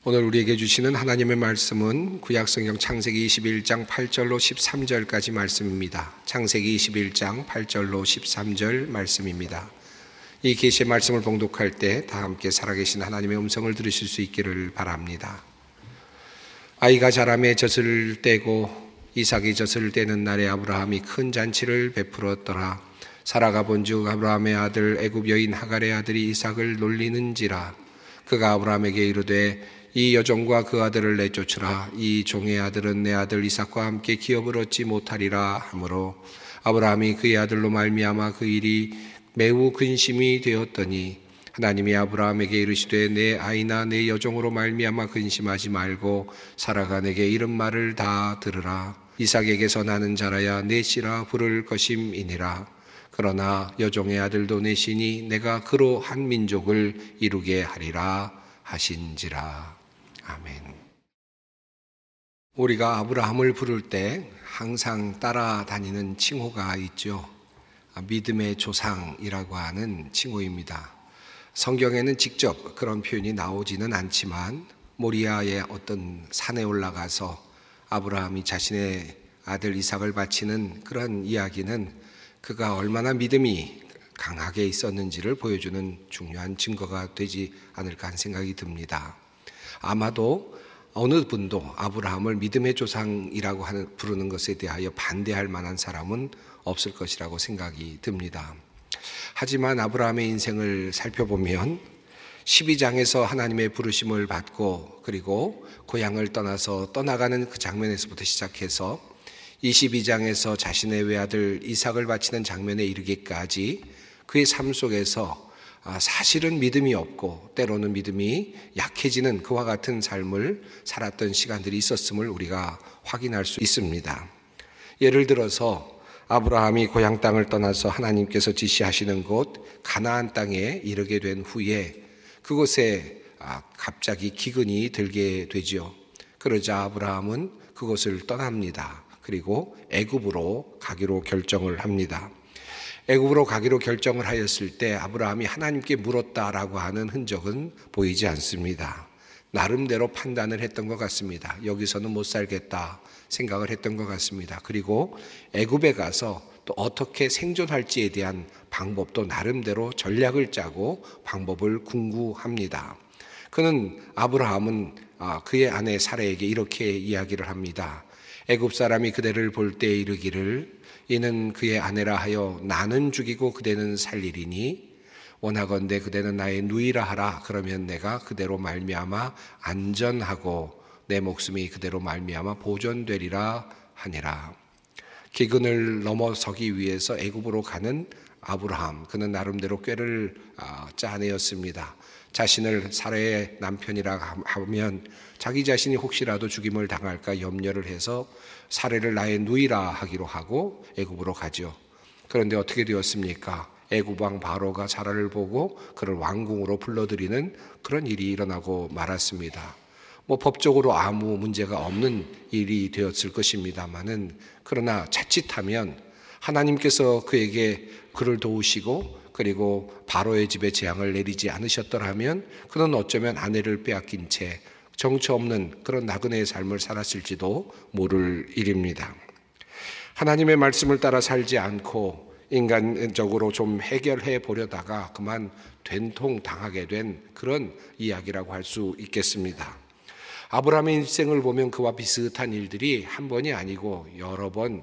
오늘 우리에게 주시는 하나님의 말씀은 구약성경 창세기 21장 8절로 13절까지 말씀입니다. 창세기 21장 8절로 13절 말씀입니다. 이 계시의 말씀을 봉독할 때 다 함께 살아계신 하나님의 음성을 들으실 수 있기를 바랍니다. 아이가 자라매 젖을 떼고 이삭이 젖을 떼는 날에 아브라함이 큰 잔치를 베풀었더라. 사라가 본즉 아브라함의 아들 애굽 여인 하갈의 아들이 이삭을 놀리는지라. 그가 아브라함에게 이르되 이 여종과 그 아들을 내쫓으라. 이 종의 아들은 내 아들 이삭과 함께 기업을 얻지 못하리라 하므로 아브라함이 그의 아들로 말미암아 그 일이 매우 근심이 되었더니 하나님이 아브라함에게 이르시되 내 아이나 내 여종으로 말미암아 근심하지 말고 사라가 내게 이른 말을 다 들으라. 이삭에게서 나는 자라야 내 씨라 부를 것임이니라. 그러나 여종의 아들도 내 씨니 내가 그로 한 민족을 이루게 하리라 하신지라. 아멘. 우리가 아브라함을 부를 때 항상 따라다니는 칭호가 있죠. 믿음의 조상이라고 하는 칭호입니다. 성경에는 직접 그런 표현이 나오지는 않지만 모리아의 어떤 산에 올라가서 아브라함이 자신의 아들 이삭을 바치는 그런 이야기는 그가 얼마나 믿음이 강하게 있었는지를 보여주는 중요한 증거가 되지 않을까 하는 생각이 듭니다. 아마도 어느 분도 아브라함을 믿음의 조상이라고 부르는 것에 대하여 반대할 만한 사람은 없을 것이라고 생각이 듭니다. 하지만 아브라함의 인생을 살펴보면 12장에서 하나님의 부르심을 받고 그리고 고향을 떠나서 떠나가는 그 장면에서부터 시작해서 22장에서 자신의 외아들 이삭을 바치는 장면에 이르기까지 그의 삶 속에서 사실은 믿음이 없고 때로는 믿음이 약해지는 그와 같은 삶을 살았던 시간들이 있었음을 우리가 확인할 수 있습니다. 예를 들어서 아브라함이 고향 땅을 떠나서 하나님께서 지시하시는 곳 가나안 땅에 이르게 된 후에 그곳에 갑자기 기근이 들게 되죠. 그러자 아브라함은 그곳을 떠납니다. 그리고 애굽으로 가기로 결정을 합니다. 애굽으로 가기로 결정을 하였을 때 아브라함이 하나님께 물었다라고 하는 흔적은 보이지 않습니다. 나름대로 판단을 했던 것 같습니다. 여기서는 못 살겠다 생각을 했던 것 같습니다. 그리고 애굽에 가서 또 어떻게 생존할지에 대한 방법도 나름대로 전략을 짜고 방법을 궁구합니다. 아브라함은 그의 아내 사라에게 이렇게 이야기를 합니다. 애굽 사람이 그대를 볼 때 이르기를 이는 그의 아내라 하여 나는 죽이고 그대는 살리리니 원하건대 그대는 나의 누이라 하라. 그러면 내가 그대로 말미암아 안전하고 내 목숨이 그대로 말미암아 보존되리라 하니라. 기근을 넘어서기 위해서 애굽으로 가는 아브라함, 그는 나름대로 꾀를 짜내었습니다. 자신을 사라의 남편이라 하면 자기 자신이 혹시라도 죽임을 당할까 염려를 해서 사라를 나의 누이라 하기로 하고 애굽으로 가죠. 그런데 어떻게 되었습니까? 애굽 왕 바로가 사라를 보고 그를 왕궁으로 불러들이는 그런 일이 일어나고 말았습니다. 법적으로 아무 문제가 없는 일이 되었을 것입니다만은 그러나 자칫하면 하나님께서 그에게 그를 도우시고 그리고 바로의 집에 재앙을 내리지 않으셨더라면 그는 어쩌면 아내를 빼앗긴 채 정처 없는 그런 나그네의 삶을 살았을지도 모를 일입니다. 하나님의 말씀을 따라 살지 않고 인간적으로 좀 해결해 보려다가 그만 된통 당하게 된 그런 이야기라고 할 수 있겠습니다. 아브라함의 인생을 보면 그와 비슷한 일들이 한 번이 아니고 여러 번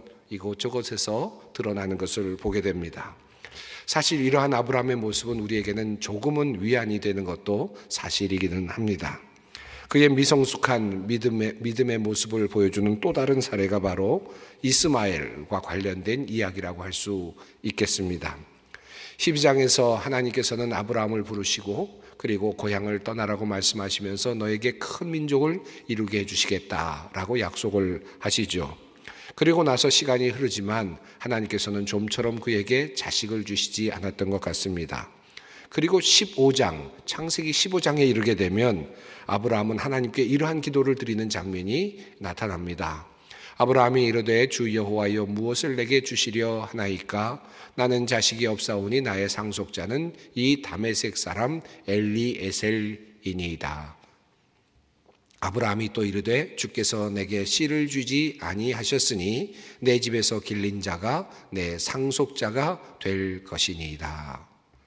이곳저곳에서 드러나는 것을 보게 됩니다. 사실 이러한 아브라함의 모습은 우리에게는 조금은 위안이 되는 것도 사실이기는 합니다. 그의 미성숙한 믿음의 모습을 보여주는 또 다른 사례가 바로 이스마엘과 관련된 이야기라고 할 수 있겠습니다. 12장에서 하나님께서는 아브라함을 부르시고 그리고 고향을 떠나라고 말씀하시면서 너에게 큰 민족을 이루게 해주시겠다라고 약속을 하시죠. 그리고 나서 시간이 흐르지만 하나님께서는 좀처럼 그에게 자식을 주시지 않았던 것 같습니다. 그리고 15장, 창세기 15장에 이르게 되면 아브라함은 하나님께 이러한 기도를 드리는 장면이 나타납니다. 아브라함이 이르되 주 여호와여 무엇을 내게 주시려 하나이까? 나는 자식이 없사오니 나의 상속자는 이 다메섹 사람 엘리에셀이니이다. 아브라함이 또 이르되 주께서 내게 씨를 주지 아니하셨으니 내 집에서 길린 자가 내 상속자가 될 것이니이다.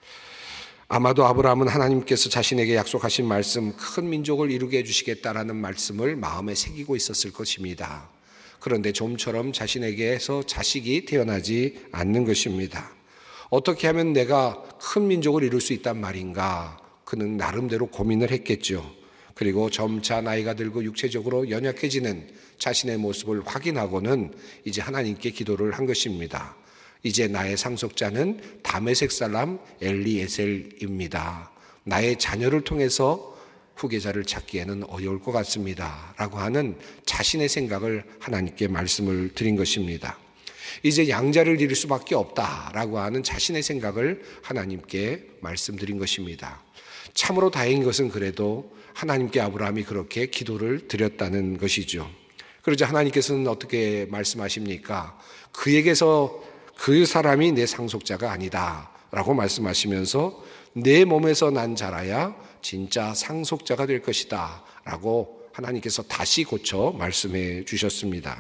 아마도 아브라함은 하나님께서 자신에게 약속하신 말씀, 큰 민족을 이루게 해주시겠다라는 말씀을 마음에 새기고 있었을 것입니다. 그런데 좀처럼 자신에게서 자식이 태어나지 않는 것입니다. 어떻게 하면 내가 큰 민족을 이룰 수 있단 말인가? 그는 나름대로 고민을 했겠죠. 그리고 점차 나이가 들고 육체적으로 연약해지는 자신의 모습을 확인하고는 이제 하나님께 기도를 한 것입니다. 이제 나의 상속자는 다메섹 사람 엘리에셀입니다. 나의 자녀를 통해서 후계자를 찾기에는 어려울 것 같습니다. 라고 하는 자신의 생각을 하나님께 말씀을 드린 것입니다. 이제 양자를 이룰 수밖에 없다라고 하는 자신의 생각을 하나님께 말씀드린 것입니다. 참으로 다행인 것은 그래도 하나님께 아브라함이 그렇게 기도를 드렸다는 것이죠. 그러자 하나님께서는 어떻게 말씀하십니까? 그에게서 그 사람이 내 상속자가 아니다 라고 말씀하시면서 내 몸에서 난 자라야 진짜 상속자가 될 것이다 라고 하나님께서 다시 고쳐 말씀해 주셨습니다.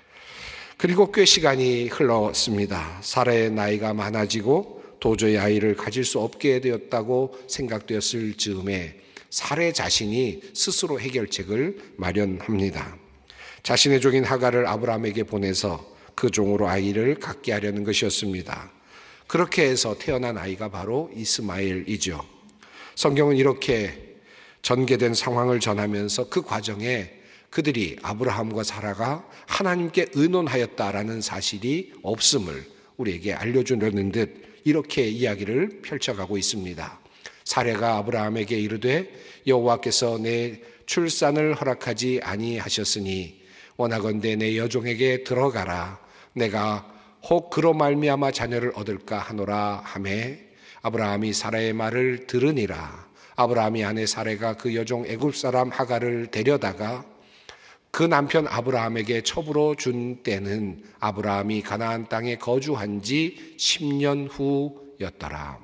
그리고 꽤 시간이 흘렀습니다. 사라의 나이가 많아지고 도저히 아이를 가질 수 없게 되었다고 생각되었을 즈음에 사라 자신이 스스로 해결책을 마련합니다. 자신의 종인 하갈을 아브라함에게 보내서 그 종으로 아이를 갖게 하려는 것이었습니다. 그렇게 해서 태어난 아이가 바로 이스마엘이죠. 성경은 이렇게 전개된 상황을 전하면서 그 과정에 그들이 아브라함과 사라가 하나님께 의논하였다라는 사실이 없음을 우리에게 알려주려는 듯 이렇게 이야기를 펼쳐가고 있습니다. 사라가 아브라함에게 이르되 여호와께서 내 출산을 허락하지 아니하셨으니 원하건대 내 여종에게 들어가라. 내가 혹 그로 말미암아 자녀를 얻을까 하노라 하매 아브라함이 사라의 말을 들으니라. 아브라함이 아내 사라가 그 여종 애굽 사람 하갈을 데려다가 그 남편 아브라함에게 첩으로 준 때는 아브라함이 가나안 땅에 거주한 지 10년 후였더라.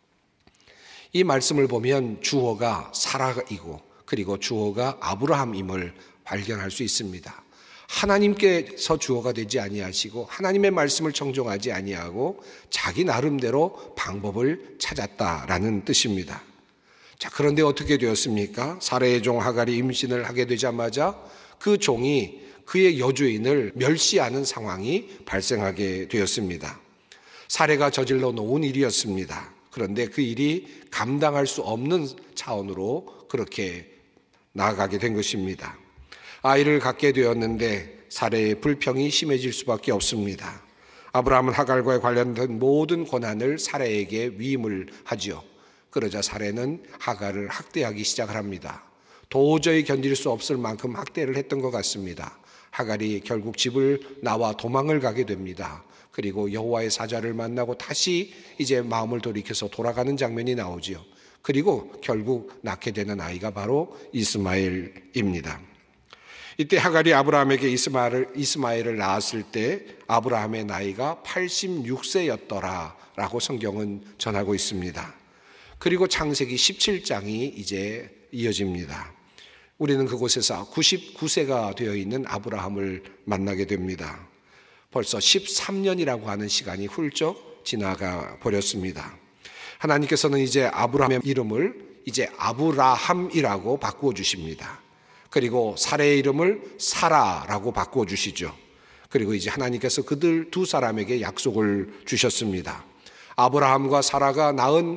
이 말씀을 보면 주어가 사라이고 그리고 주어가 아브라함임을 발견할 수 있습니다. 하나님께서 주어가 되지 아니하시고 하나님의 말씀을 청종하지 아니하고 자기 나름대로 방법을 찾았다라는 뜻입니다. 자, 그런데 어떻게 되었습니까? 사라의 종 하갈이 임신을 하게 되자마자 그 종이 그의 여주인을 멸시하는 상황이 발생하게 되었습니다. 사라가 저질러 놓은 일이었습니다. 그런데 그 일이 감당할 수 없는 차원으로 그렇게 나아가게 된 것입니다. 아이를 갖게 되었는데 사라의 불평이 심해질 수밖에 없습니다. 아브라함은 하갈과 관련된 모든 권한을 사라에게 위임을 하죠. 그러자 사라는 하갈을 학대하기 시작을 합니다. 도저히 견딜 수 없을 만큼 학대를 했던 것 같습니다. 하갈이 결국 집을 나와 도망을 가게 됩니다. 그리고 여호와의 사자를 만나고 다시 이제 마음을 돌이켜서 돌아가는 장면이 나오지요. 그리고 결국 낳게 되는 아이가 바로 이스마엘입니다. 이때 하갈이 아브라함에게 이스마엘을 낳았을 때 아브라함의 나이가 86세였더라라고 성경은 전하고 있습니다. 그리고 창세기 17장이 이제 이어집니다. 우리는 그곳에서 99세가 되어 있는 아브라함을 만나게 됩니다. 벌써 13년이라고 하는 시간이 훌쩍 지나가 버렸습니다. 하나님께서는 이제 아브라함의 이름을 이제 아브라함이라고 바꾸어 주십니다. 그리고 사라의 이름을 사라라고 바꾸어 주시죠. 그리고 이제 하나님께서 그들 두 사람에게 약속을 주셨습니다. 아브라함과 사라가 낳은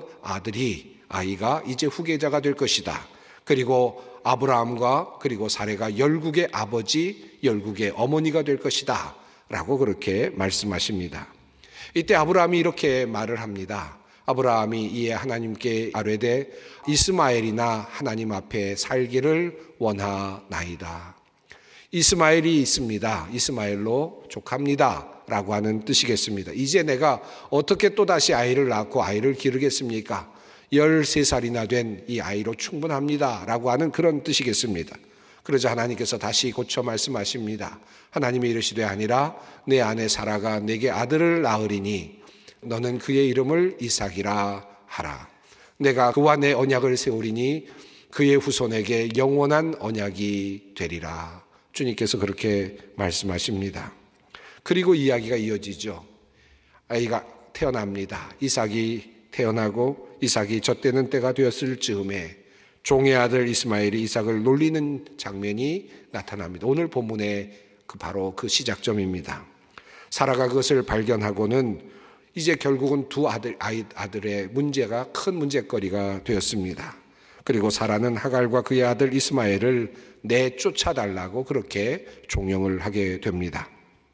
아이가 이제 후계자가 될 것이다. 그리고 아브라함과 그리고 사라가 열국의 아버지, 열국의 어머니가 될 것이다 라고 그렇게 말씀하십니다. 이때 아브라함이 이렇게 말을 합니다. 아브라함이 이에 하나님께 아뢰되 이스마엘이나 하나님 앞에 살기를 원하나이다. 이스마엘이 있습니다. 이스마엘로 족합니다 라고 하는 뜻이겠습니다. 이제 내가 어떻게 또다시 아이를 낳고 아이를 기르겠습니까? 13살이나 된 이 아이로 충분합니다 라고 하는 그런 뜻이겠습니다. 그러자 하나님께서 다시 고쳐 말씀하십니다. 하나님이 이르시되 아니라 내 아내 사라가 내게 아들을 낳으리니 너는 그의 이름을 이삭이라 하라. 내가 그와 내 언약을 세우리니 그의 후손에게 영원한 언약이 되리라. 주님께서 그렇게 말씀하십니다. 그리고 이야기가 이어지죠. 아이가 태어납니다. 이삭이 태어나고 이삭이 젖되는 때가 되었을 즈음에 종의 아들 이스마엘이 이삭을 놀리는 장면이 나타납니다. 오늘 본문의 바로 그 시작점입니다. 사라가 그것을 발견하고는 이제 결국은 두 아들의 문제가 큰 문제거리가 되었습니다. 그리고 사라는 하갈과 그의 아들 이스마엘을 내쫓아달라고 그렇게 종용을 하게 됩니다.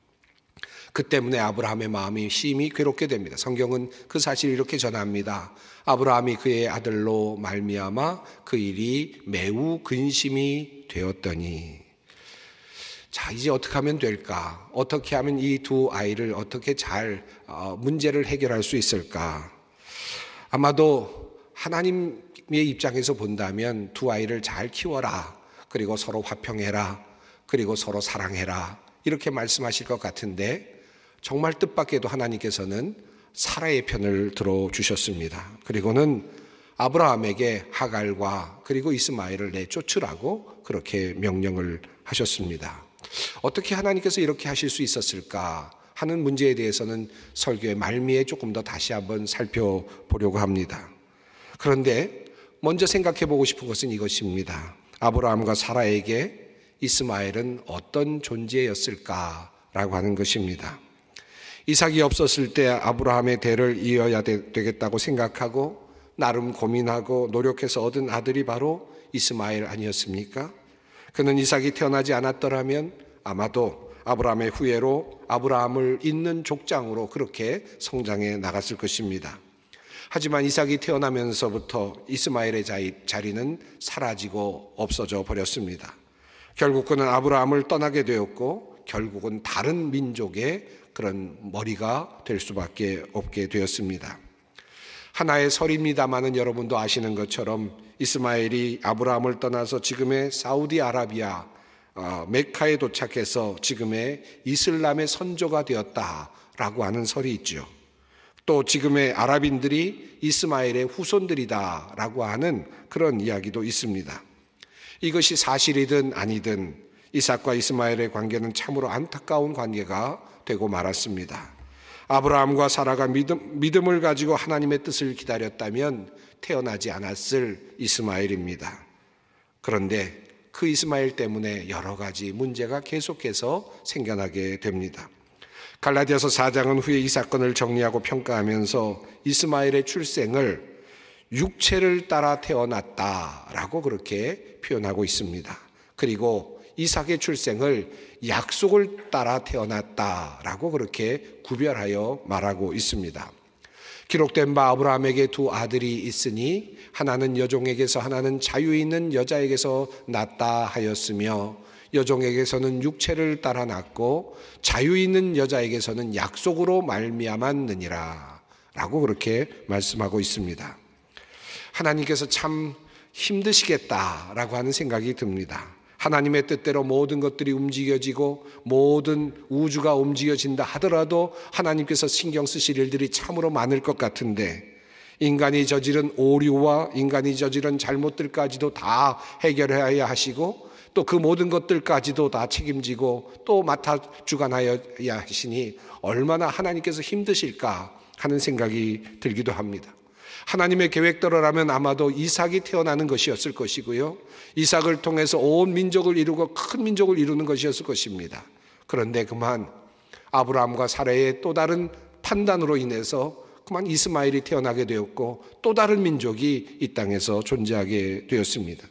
그 때문에 아브라함의 마음이 심히 괴롭게 됩니다. 성경은 그 사실을 이렇게 전합니다. 아브라함이 그의 아들로 말미암아 그 일이 매우 근심이 되었더니. 자, 이제 어떻게 하면 될까? 어떻게 하면 이 두 아이를 어떻게 잘 문제를 해결할 수 있을까? 아마도 하나님의 입장에서 본다면 두 아이를 잘 키워라. 그리고 서로 화평해라. 그리고 서로 사랑해라. 이렇게 말씀하실 것 같은데 정말 뜻밖에도 하나님께서는 사라의 편을 들어주셨습니다. 그리고는 아브라함에게 하갈과 그리고 이스마엘을 내쫓으라고 그렇게 명령을 하셨습니다. 어떻게 하나님께서 이렇게 하실 수 있었을까 하는 문제에 대해서는 설교의 말미에 조금 더 다시 한번 살펴보려고 합니다. 그런데 먼저 생각해 보고 싶은 것은 이것입니다. 아브라함과 사라에게 이스마엘은 어떤 존재였을까라고 하는 것입니다. 이삭이 없었을 때 아브라함의 대를 이어야 되겠다고 생각하고 나름 고민하고 노력해서 얻은 아들이 바로 이스마엘 아니었습니까? 그는 이삭이 태어나지 않았더라면 아마도 아브라함의 후예로 아브라함을 잇는 족장으로 그렇게 성장해 나갔을 것입니다. 하지만 이삭이 태어나면서부터 이스마엘의 자리는 사라지고 없어져 버렸습니다. 결국 그는 아브라함을 떠나게 되었고 결국은 다른 민족의 그런 머리가 될 수밖에 없게 되었습니다. 하나의 설입니다마는 여러분도 아시는 것처럼 이스마엘이 아브라함을 떠나서 지금의 사우디아라비아 메카에 도착해서 지금의 이슬람의 선조가 되었다라고 하는 설이 있죠. 또 지금의 아랍인들이 이스마엘의 후손들이다라고 하는 그런 이야기도 있습니다. 이것이 사실이든 아니든 이삭과 이스마엘의 관계는 참으로 안타까운 관계가 되고 말았습니다. 아브라함과 사라가 믿음을 가지고 하나님의 뜻을 기다렸다면 태어나지 않았을 이스마엘입니다. 그런데 그 이스마엘 때문에 여러 가지 문제가 계속해서 생겨나게 됩니다. 갈라디아서 4장은 후에 이 사건을 정리하고 평가하면서 이스마엘의 출생을 육체를 따라 태어났다라고 그렇게 표현하고 있습니다. 그리고 이삭의 출생을 약속을 따라 태어났다라고 그렇게 구별하여 말하고 있습니다. 기록된 바 아브라함에게 두 아들이 있으니 하나는 여종에게서 하나는 자유 있는 여자에게서 낳았다 하였으며 여종에게서는 육체를 따라 낳고 자유 있는 여자에게서는 약속으로 말미암았느니라 라고 그렇게 말씀하고 있습니다. 하나님께서 참 힘드시겠다라고 하는 생각이 듭니다. 하나님의 뜻대로 모든 것들이 움직여지고 모든 우주가 움직여진다 하더라도 하나님께서 신경 쓰실 일들이 참으로 많을 것 같은데 인간이 저지른 오류와 인간이 저지른 잘못들까지도 다 해결해야 하시고 또 그 모든 것들까지도 다 책임지고 또 맡아 주관하여야 하시니 얼마나 하나님께서 힘드실까 하는 생각이 들기도 합니다. 하나님의 계획대로라면 아마도 이삭이 태어나는 것이었을 것이고요. 이삭을 통해서 온 민족을 이루고 큰 민족을 이루는 것이었을 것입니다. 그런데 그만 아브라함과 사라의 또 다른 판단으로 인해서 그만 이스마엘이 태어나게 되었고 또 다른 민족이 이 땅에서 존재하게 되었습니다.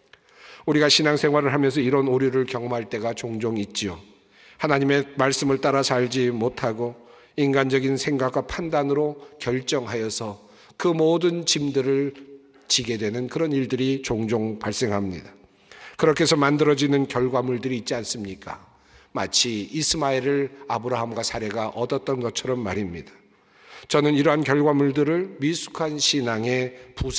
우리가 신앙생활을 하면서 이런 오류를 경험할 때가 종종 있지요. 하나님의 말씀을 따라 살지 못하고 인간적인 생각과 판단으로 결정하여서 그 모든 짐들을 지게 되는 그런 일들이 종종 발생합니다. 그렇게 해서 만들어지는 결과물들이 있지 않습니까? 마치 이스마엘을 아브라함과 사라가 얻었던 것처럼 말입니다. 저는 이러한 결과물들을 미숙한 신앙의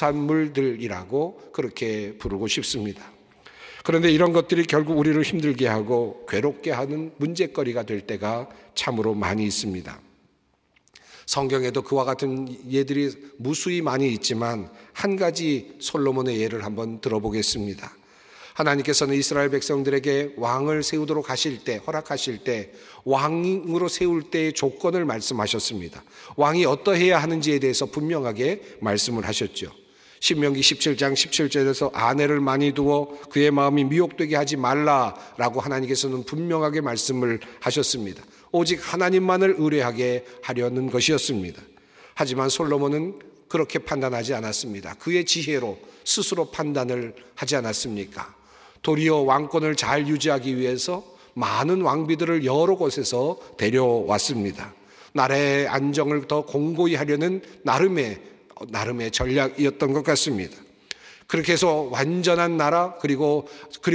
부산물들이라고 그렇게 부르고 싶습니다. 그런데 이런 것들이 결국 우리를 힘들게 하고 괴롭게 하는 문제거리가 될 때가 참으로 많이 있습니다. 성경에도 그와 같은 예들이 무수히 많이 있지만 한 가지 솔로몬의 예를 한번 들어보겠습니다. 하나님께서는 이스라엘 백성들에게 왕을 세우도록 하실 때, 허락하실 때 왕으로 세울 때의 조건을 말씀하셨습니다. 왕이 어떠해야 하는지에 대해서 분명하게 말씀을 하셨죠. 신명기 17장 17절에서 아내를 많이 두어 그의 마음이 미혹되게 하지 말라라고 하나님께서는 분명하게 말씀을 하셨습니다. 오직 하나님만을 의뢰하게 하려는 것이었습니다. 하지만 솔로몬은 그렇게 판단하지 않았습니다. 그의 지혜로 스스로 판단을 하지 않았습니까? 도리어 왕권을 잘 유지하기 위해서 많은 왕비들을 여러 곳에서 데려왔습니다. 나라의 안정을 더 공고히 하려는 나름의 전략이었던 것 같습니다. 그렇게 해서 완전한 나라, 그리고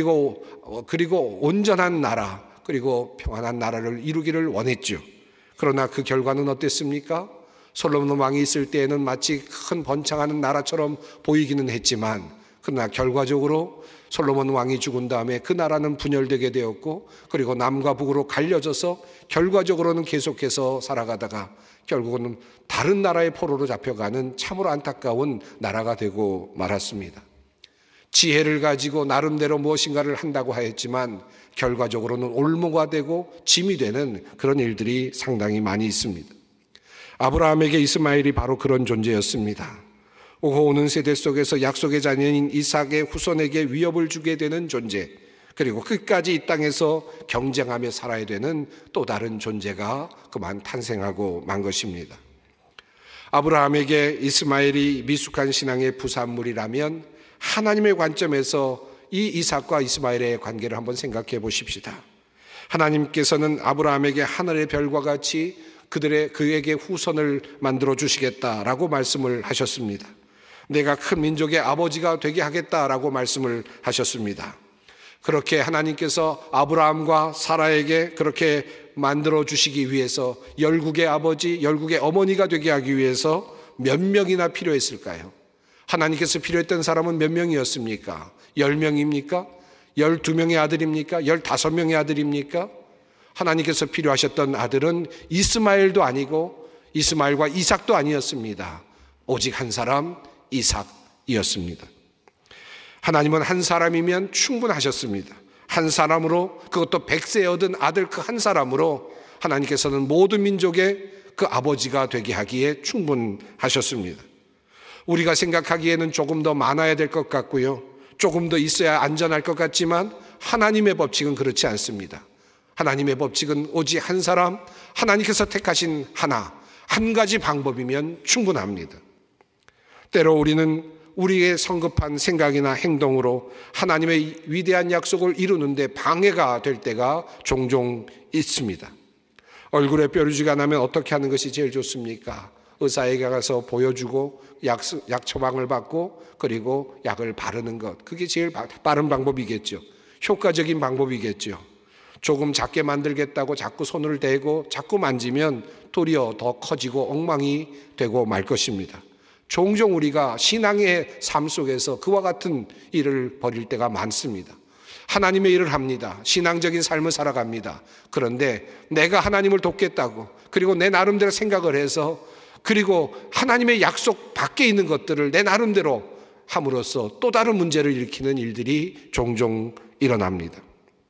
온전한 나라, 그리고 평안한 나라를 이루기를 원했죠. 그러나 그 결과는 어땠습니까? 솔로몬 왕이 있을 때에는 마치 큰 번창하는 나라처럼 보이기는 했지만, 그러나 결과적으로 솔로몬 왕이 죽은 다음에 그 나라는 분열되게 되었고, 그리고 남과 북으로 갈려져서 결과적으로는 계속해서 살아가다가 결국은 다른 나라의 포로로 잡혀가는 참으로 안타까운 나라가 되고 말았습니다. 지혜를 가지고 나름대로 무엇인가를 한다고 하였지만 결과적으로는 올무가 되고 짐이 되는 그런 일들이 상당히 많이 있습니다. 아브라함에게 이스마엘이 바로 그런 존재였습니다. 오고 오는 세대 속에서 약속의 자녀인 이삭의 후손에게 위협을 주게 되는 존재, 그리고 끝까지 이 땅에서 경쟁하며 살아야 되는 또 다른 존재가 그만 탄생하고 만 것입니다. 아브라함에게 이스마엘이 미숙한 신앙의 부산물이라면 하나님의 관점에서 이 이삭과 이스마엘의 관계를 한번 생각해 보십시다. 하나님께서는 아브라함에게 하늘의 별과 같이 그에게 후손을 만들어 주시겠다라고 말씀을 하셨습니다. 내가 큰 민족의 아버지가 되게 하겠다라고 말씀을 하셨습니다. 그렇게 하나님께서 아브라함과 사라에게 그렇게 만들어 주시기 위해서 열국의 아버지, 열국의 어머니가 되게 하기 위해서 몇 명이나 필요했을까요? 하나님께서 필요했던 사람은 몇 명이었습니까? 10명입니까? 12명의 아들입니까? 15명의 아들입니까? 하나님께서 필요하셨던 아들은 이스마엘도 아니고 이스마엘과 이삭도 아니었습니다. 오직 한 사람, 이삭이었습니다. 하나님은 한 사람이면 충분하셨습니다. 한 사람으로, 그것도 100세 얻은 아들 그 한 사람으로 하나님께서는 모든 민족의 그 아버지가 되게 하기에 충분하셨습니다. 우리가 생각하기에는 조금 더 많아야 될 것 같고요, 조금 더 있어야 안전할 것 같지만 하나님의 법칙은 그렇지 않습니다. 하나님의 법칙은 오직 한 사람, 하나님께서 택하신 한 가지 방법이면 충분합니다. 때로 우리는 우리의 성급한 생각이나 행동으로 하나님의 위대한 약속을 이루는데 방해가 될 때가 종종 있습니다. 얼굴에 뾰루지가 나면 어떻게 하는 것이 제일 좋습니까? 의사에게 가서 보여주고 약 처방을 받고 그리고 약을 바르는 것, 그게 제일 빠른 방법이겠죠. 효과적인 방법이겠죠. 조금 작게 만들겠다고 자꾸 손을 대고 자꾸 만지면 도리어 더 커지고 엉망이 되고 말 것입니다. 종종 우리가 신앙의 삶 속에서 그와 같은 일을 벌일 때가 많습니다. 하나님의 일을 합니다. 신앙적인 삶을 살아갑니다. 그런데 내가 하나님을 돕겠다고, 그리고 내 나름대로 생각을 해서, 그리고 하나님의 약속 밖에 있는 것들을 내 나름대로 함으로써 또 다른 문제를 일으키는 일들이 종종 일어납니다.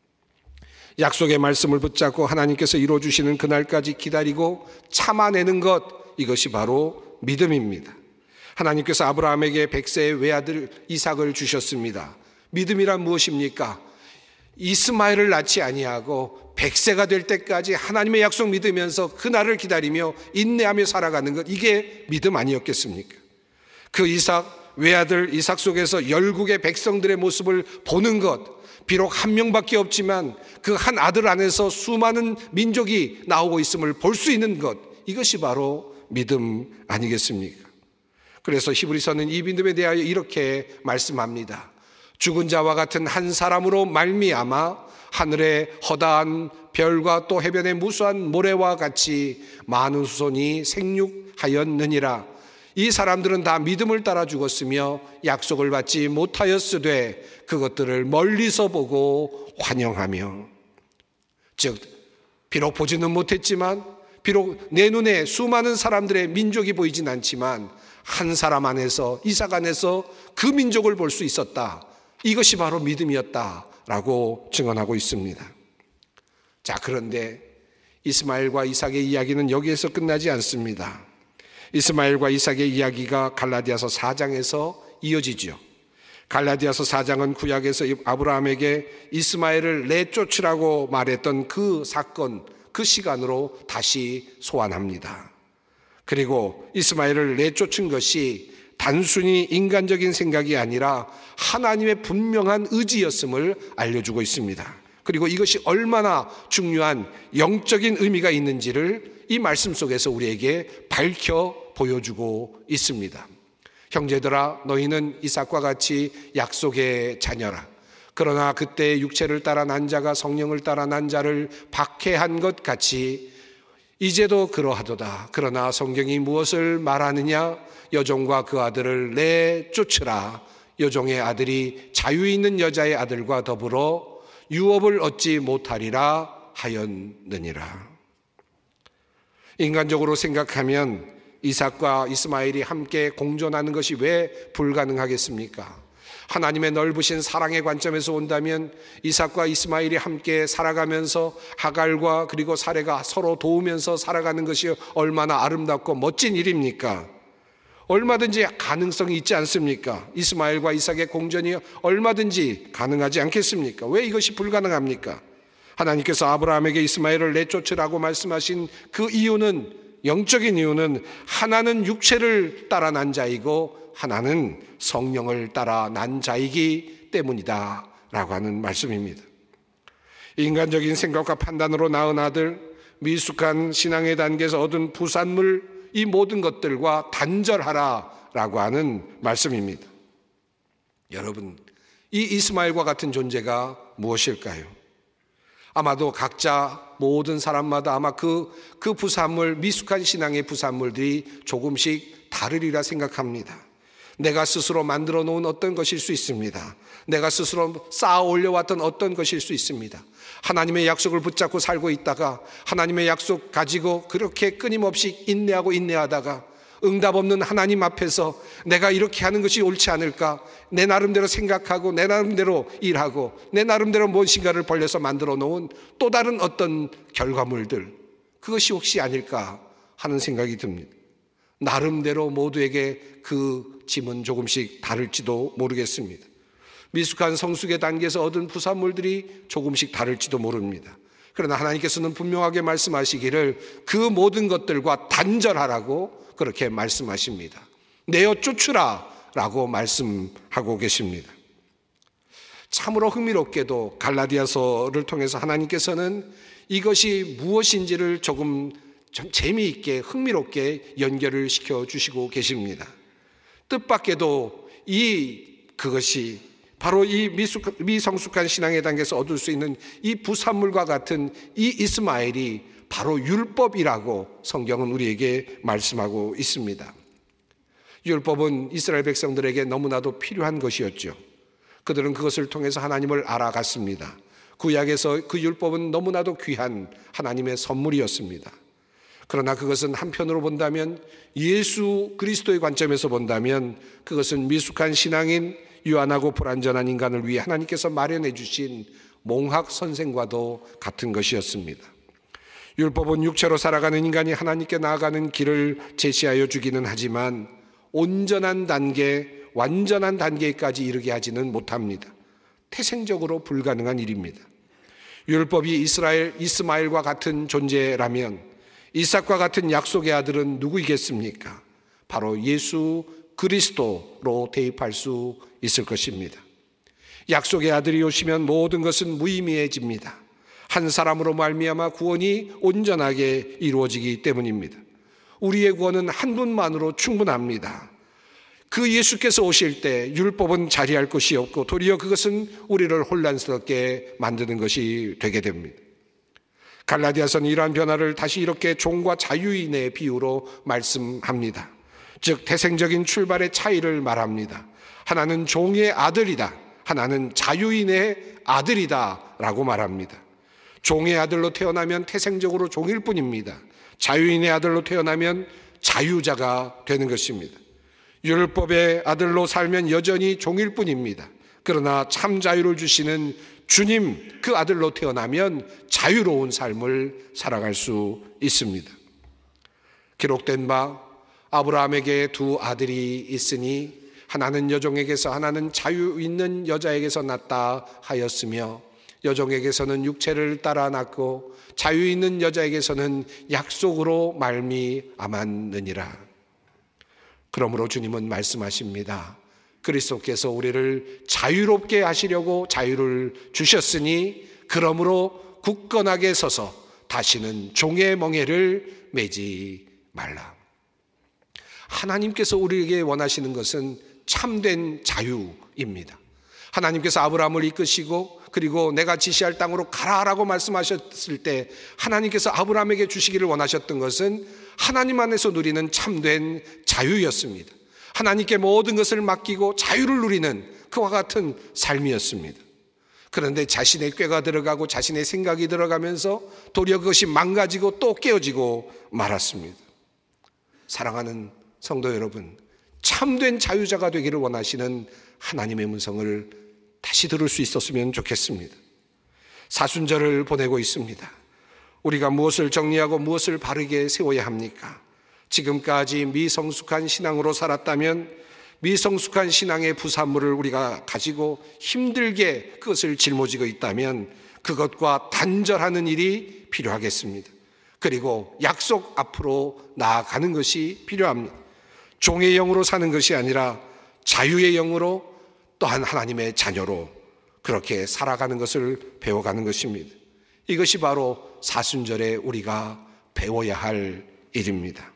약속의 말씀을 붙잡고 하나님께서 이루어주시는 그날까지 기다리고 참아내는 것, 이것이 바로 믿음입니다. 하나님께서 아브라함에게 100세의 외아들 이삭을 주셨습니다. 믿음이란 무엇입니까? 이스마엘을 낳지 아니하고 100세가 될 때까지 하나님의 약속 믿으면서 그날을 기다리며 인내하며 살아가는 것, 이게 믿음 아니었겠습니까? 그 이삭, 외아들 이삭 속에서 열국의 백성들의 모습을 보는 것, 비록 한 명밖에 없지만 그 한 아들 안에서 수많은 민족이 나오고 있음을 볼 수 있는 것, 이것이 바로 믿음 아니겠습니까? 그래서 히브리서는 이 믿음에 대하여 이렇게 말씀합니다. 죽은 자와 같은 한 사람으로 말미암아 하늘의 허다한 별과 또 해변의 무수한 모래와 같이 많은 후손이 생육하였느니라. 이 사람들은 다 믿음을 따라 죽었으며 약속을 받지 못하였으되 그것들을 멀리서 보고 환영하며, 즉 비록 보지는 못했지만 비록 내 눈에 수많은 사람들의 민족이 보이진 않지만 한 사람 안에서, 이삭 안에서 그 민족을 볼 수 있었다. 이것이 바로 믿음이었다라고 증언하고 있습니다. 자, 그런데 이스마엘과 이삭의 이야기는 여기에서 끝나지 않습니다. 이스마엘과 이삭의 이야기가 갈라디아서 4장에서 이어지죠. 갈라디아서 4장은 구약에서 아브라함에게 이스마엘을 내쫓으라고 말했던 그 사건, 그 시간으로 다시 소환합니다. 그리고 이스마엘을 내쫓은 것이 단순히 인간적인 생각이 아니라 하나님의 분명한 의지였음을 알려주고 있습니다. 그리고 이것이 얼마나 중요한 영적인 의미가 있는지를 이 말씀 속에서 우리에게 밝혀 보여주고 있습니다. 형제들아, 너희는 이삭과 같이 약속의 자녀라. 그러나 그때 육체를 따라 난 자가 성령을 따라 난 자를 박해한 것 같이 이제도 그러하도다. 그러나 성경이 무엇을 말하느냐? 여종과 그 아들을 내쫓으라. 여종의 아들이 자유 있는 여자의 아들과 더불어 유업을 얻지 못하리라 하였느니라. 인간적으로 생각하면 이삭과 이스마엘이 함께 공존하는 것이 왜 불가능하겠습니까? 하나님의 넓으신 사랑의 관점에서 본다면 이삭과 이스마엘이 함께 살아가면서 하갈과 그리고 사레가 서로 도우면서 살아가는 것이 얼마나 아름답고 멋진 일입니까? 얼마든지 가능성이 있지 않습니까? 이스마엘과 이삭의 공존이 얼마든지 가능하지 않겠습니까? 왜 이것이 불가능합니까? 하나님께서 아브라함에게 이스마엘을 내쫓으라고 말씀하신 그 이유는, 영적인 이유는 하나는 육체를 따라 난 자이고 하나는 성령을 따라 난 자이기 때문이다 라고 하는 말씀입니다. 인간적인 생각과 판단으로 낳은 아들, 미숙한 신앙의 단계에서 얻은 부산물, 이 모든 것들과 단절하라라고 하는 말씀입니다. 여러분, 이 이스마엘과 같은 존재가 무엇일까요? 아마도 각자 모든 사람마다 아마 그 부산물, 미숙한 신앙의 부산물들이 조금씩 다르리라 생각합니다. 내가 스스로 만들어 놓은 어떤 것일 수 있습니다. 내가 스스로 쌓아 올려왔던 어떤 것일 수 있습니다. 하나님의 약속을 붙잡고 살고 있다가 하나님의 약속 가지고 그렇게 끊임없이 인내하다가 응답 없는 하나님 앞에서 내가 이렇게 하는 것이 옳지 않을까, 내 나름대로 생각하고 내 나름대로 일하고 내 나름대로 무엇인가를 벌려서 만들어 놓은 또 다른 어떤 결과물들, 그것이 혹시 아닐까 하는 생각이 듭니다. 나름대로 모두에게 그 짐은 조금씩 다를지도 모르겠습니다. 미숙한 성숙의 단계에서 얻은 부산물들이 조금씩 다를지도 모릅니다. 그러나 하나님께서는 분명하게 말씀하시기를 그 모든 것들과 단절하라고 그렇게 말씀하십니다. 내어 쫓으라 라고 말씀하고 계십니다. 참으로 흥미롭게도 갈라디아서를 통해서 하나님께서는 이것이 무엇인지를 조금 재미있게 흥미롭게 연결을 시켜주시고 계십니다. 뜻밖에도 그것이 바로 이 미성숙한 신앙의 단계에서 얻을 수 있는 이 부산물과 같은 이 이스마엘이 바로 율법이라고 성경은 우리에게 말씀하고 있습니다. 율법은 이스라엘 백성들에게 너무나도 필요한 것이었죠. 그들은 그것을 통해서 하나님을 알아갔습니다. 구약에서 그 율법은 너무나도 귀한 하나님의 선물이었습니다. 그러나 그것은 한편으로 본다면, 예수 그리스도의 관점에서 본다면 그것은 미숙한 신앙인, 유한하고 불완전한 인간을 위해 하나님께서 마련해 주신 몽학 선생과도 같은 것이었습니다. 율법은 육체로 살아가는 인간이 하나님께 나아가는 길을 제시하여 주기는 하지만 온전한 단계, 완전한 단계까지 이르게 하지는 못합니다. 태생적으로 불가능한 일입니다. 율법이 이스마엘과 같은 존재라면 이삭과 같은 약속의 아들은 누구이겠습니까? 바로 예수 그리스도로 대입할 수 있을 것입니다. 약속의 아들이 오시면 모든 것은 무의미해집니다. 한 사람으로 말미암아 구원이 온전하게 이루어지기 때문입니다. 우리의 구원은 한 분만으로 충분합니다. 그 예수께서 오실 때 율법은 자리할 것이 없고 도리어 그것은 우리를 혼란스럽게 만드는 것이 되게 됩니다. 갈라디아서는 이러한 변화를 다시 이렇게 종과 자유인의 비유로 말씀합니다. 즉 태생적인 출발의 차이를 말합니다. 하나는 종의 아들이다, 하나는 자유인의 아들이다 라고 말합니다. 종의 아들로 태어나면 태생적으로 종일 뿐입니다. 자유인의 아들로 태어나면 자유자가 되는 것입니다. 율법의 아들로 살면 여전히 종일 뿐입니다. 그러나 참 자유를 주시는 주님 그 아들로 태어나면 자유로운 삶을 살아갈 수 있습니다. 기록된 바 아브라함에게 두 아들이 있으니 하나는 여종에게서 하나는 자유 있는 여자에게서 났다 하였으며 여종에게서는 육체를 따라 낳고 자유 있는 여자에게서는 약속으로 말미암았느니라. 그러므로 주님은 말씀하십니다. 그리스도께서 우리를 자유롭게 하시려고 자유를 주셨으니 그러므로 굳건하게 서서 다시는 종의 멍에를 매지 말라. 하나님께서 우리에게 원하시는 것은 참된 자유입니다. 하나님께서 아브라함을 이끄시고 그리고 내가 지시할 땅으로 가라라고 말씀하셨을 때 하나님께서 아브라함에게 주시기를 원하셨던 것은 하나님 안에서 누리는 참된 자유였습니다. 하나님께 모든 것을 맡기고 자유를 누리는 그와 같은 삶이었습니다. 그런데 자신의 꾀가 들어가고 자신의 생각이 들어가면서 도리어 그것이 망가지고 또 깨어지고 말았습니다. 사랑하는 성도 여러분, 참된 자유자가 되기를 원하시는 하나님의 음성을 다시 들을 수 있었으면 좋겠습니다. 사순절을 보내고 있습니다. 우리가 무엇을 정리하고 무엇을 바르게 세워야 합니까? 지금까지 미성숙한 신앙으로 살았다면 미성숙한 신앙의 부산물을 우리가 가지고 힘들게 그것을 짊어지고 있다면 그것과 단절하는 일이 필요하겠습니다. 그리고 약속 앞으로 나아가는 것이 필요합니다. 종의 영으로 사는 것이 아니라 자유의 영으로 또한 하나님의 자녀로 그렇게 살아가는 것을 배워가는 것입니다. 이것이 바로 사순절에 우리가 배워야 할 일입니다.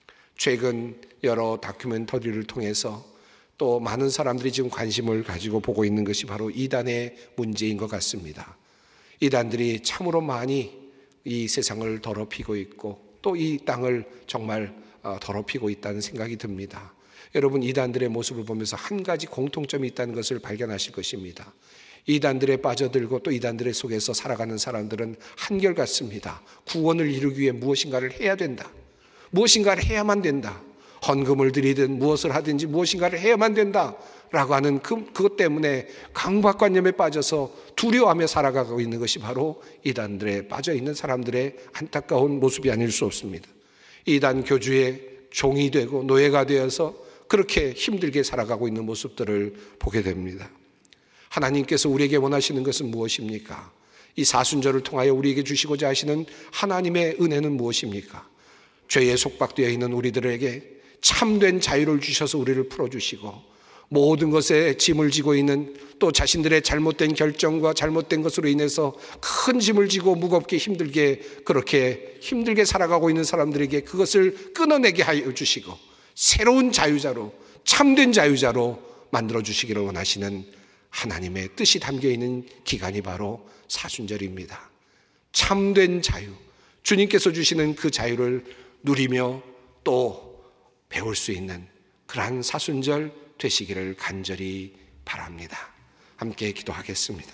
최근 여러 다큐멘터리를 통해서 또 많은 사람들이 지금 관심을 가지고 보고 있는 것이 바로 이단의 문제인 것 같습니다. 이단들이 참으로 많이 이 세상을 더럽히고 있고 또 이 땅을 정말 더럽히고 있다는 생각이 듭니다. 여러분, 이단들의 모습을 보면서 한 가지 공통점이 있다는 것을 발견하실 것입니다. 이단들에 빠져들고 또 이단들의 속에서 살아가는 사람들은 한결같습니다. 구원을 이루기 위해 무엇인가를 해야 된다. 무엇인가를 해야만 된다. 헌금을 드리든 무엇을 하든지 무엇인가를 해야만 된다 라고 하는 그것 때문에 강박관념에 빠져서 두려워하며 살아가고 있는 것이 바로 이단들에 빠져있는 사람들의 안타까운 모습이 아닐 수 없습니다. 이단 교주의 종이 되고 노예가 되어서 그렇게 힘들게 살아가고 있는 모습들을 보게 됩니다. 하나님께서 우리에게 원하시는 것은 무엇입니까? 이 사순절을 통하여 우리에게 주시고자 하시는 하나님의 은혜는 무엇입니까? 죄에 속박되어 있는 우리들에게 참된 자유를 주셔서 우리를 풀어주시고 모든 것에 짐을 지고 있는 또 자신들의 잘못된 결정과 잘못된 것으로 인해서 큰 짐을 지고 무겁게 힘들게 그렇게 힘들게 살아가고 있는 사람들에게 그것을 끊어내게 하여 주시고 새로운 자유자로 참된 자유자로 만들어 주시기를 원하시는 하나님의 뜻이 담겨있는 기간이 바로 사순절입니다. 참된 자유, 주님께서 주시는 그 자유를 누리며 또 배울 수 있는 그러한 사순절 되시기를 간절히 바랍니다. 함께 기도하겠습니다.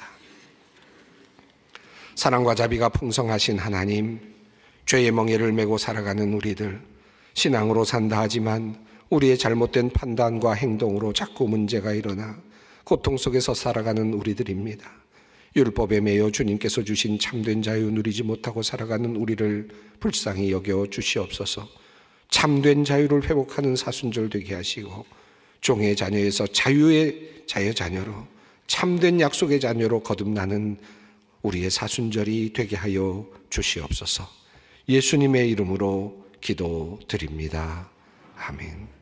사랑과 자비가 풍성하신 하나님, 죄의 멍에를 메고 살아가는 우리들, 신앙으로 산다 하지만 우리의 잘못된 판단과 행동으로 자꾸 문제가 일어나 고통 속에서 살아가는 우리들입니다. 율법에 매여 주님께서 주신 참된 자유 누리지 못하고 살아가는 우리를 불쌍히 여겨 주시옵소서. 참된 자유를 회복하는 사순절 되게 하시고 종의 자녀에서 자유의 자녀로 참된 약속의 자녀로 거듭나는 우리의 사순절이 되게 하여 주시옵소서. 예수님의 이름으로 기도드립니다. 아멘.